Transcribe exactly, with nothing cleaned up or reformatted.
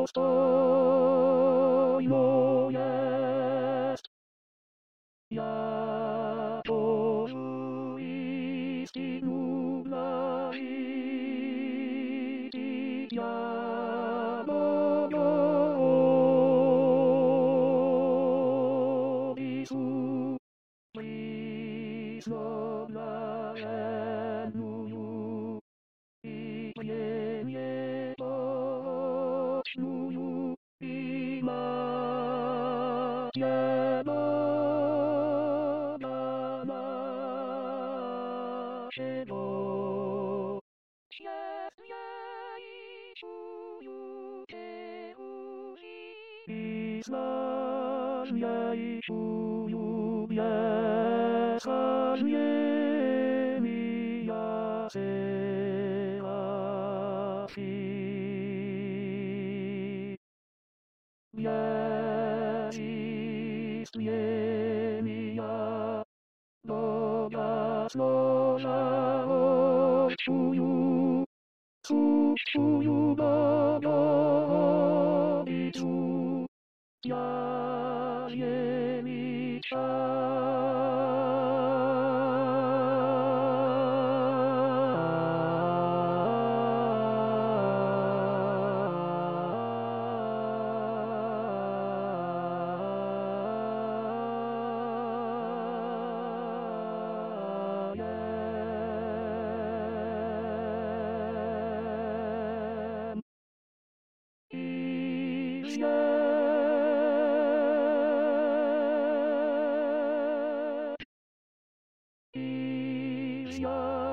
dostojną jest. Ja Bożu istinu blażiti ja Bogowisu Prisno blażennuju i ziemię pocznuju i Matję Boga naszego. Świetnie i czuju Cię uzi i znacznie i czuju wiecha ziemi ja Serafii. Wierzistwie mi ja Boga złoża odczuju, cud czuju Bogowicu, ja ziemi Is ja